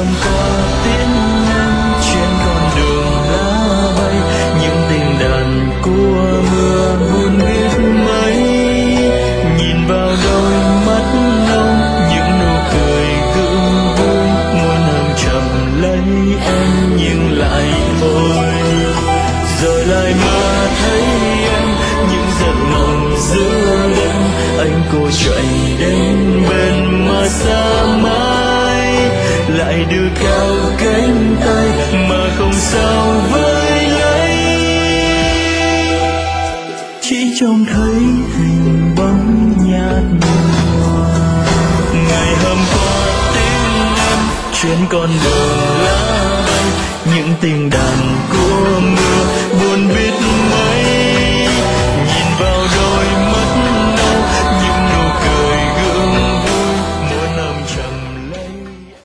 hôm qua tiễn em trên con đường lá bay, những tiếng đàn của mưa buồn biết mấy. Nhìn vào đôi mắt nông, những nụ cười gương vui, muốn ôm chầm lấy em nhưng lại thôi. Rồi lại mơ thấy em những giấc mộng giữa đêm, anh cô chạy đến bên mà xa mãi, lại đưa cao cánh tay mà không sao với lấy. Chỉ trông thấy hình bóng nhạt nhòa. Ngày hôm qua tiếng em trên con đường lá bay, những tiếng đàn của mưa buồn biết